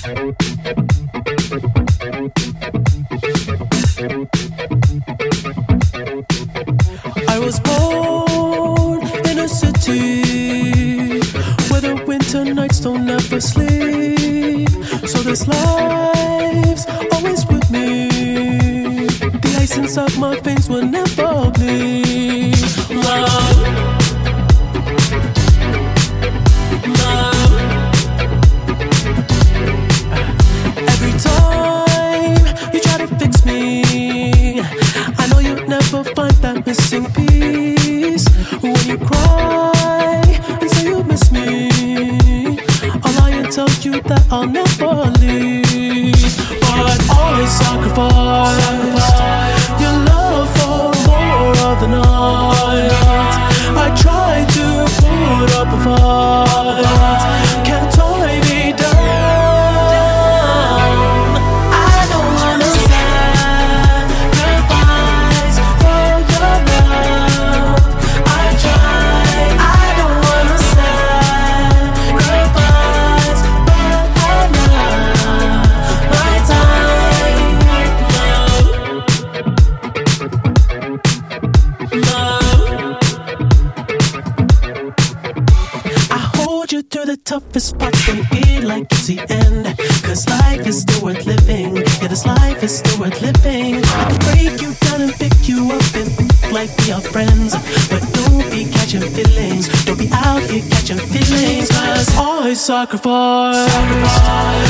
I was born in a city where the winter nights don't ever sleep. So this life's always with me. The ice inside my veins will never bleed. Love, love. Every time you try to fix me, I know you'll never find that missing piece. When you cry and say you miss me, I'll lie and tell you that I'll never leave. But always sacrifice your love for more of the night. I try to put up a fight, can't tie me down. I don't wanna sacrifice for your love. I try. I don't wanna sacrifice, but I love my time. Love. I hold you through the toughest parts when you feel like it's the end. Cause life is still worth living. Yeah, this life is still worth living. I can break you down and pick you up and think like we are friends. But don't be catching feelings. Don't be out here catching feelings. Cause I sacrifice